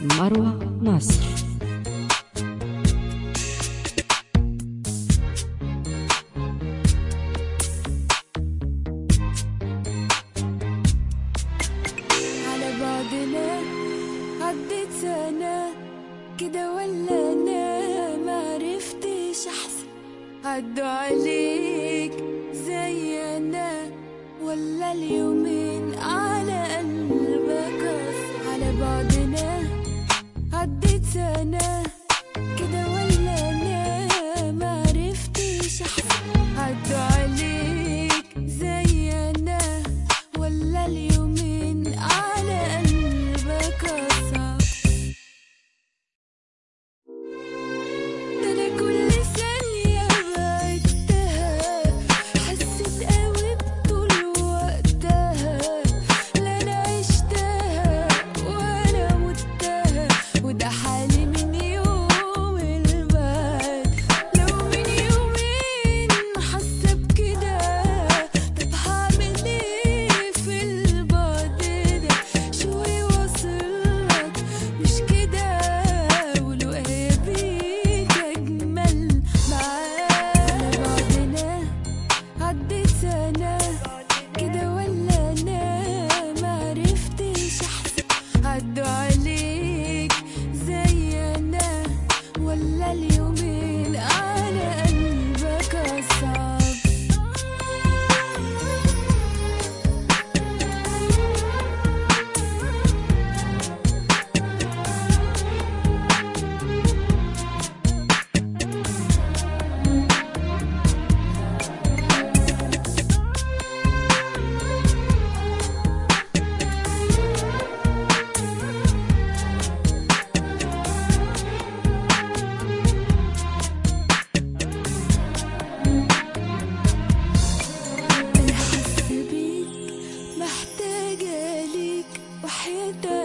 مروة ناصر. على بعضنا عدت سنة كده ولا أنا معرفتش أحسن، عدوا عليك زي أنا ولا اليومين على قلبك أصل. على بعضنا عدت سنة كده ولا أنا معرفتش أحسن، عدوا عليك زي أنا ولا اليومين على قلبك أصعب. ده أنا كل ثانية بعدتها حسيت قوي بطول وقتها، لا أنا عشتها ولا متها، وده حالي من يوم البعد. لو من يومين حاسة بكده، طب هعمل ايه في البعد ده؟ شوي واصلك مش كده، ولقايا بيك أجمل معاك. بعدنا عدت سنة كده ولا أنا معرفتش أحسن، عدوا عليك زي أنا ولا اليومين على قلبك أصعب. أنا حاسة بيك محتاجة ليك وحياتك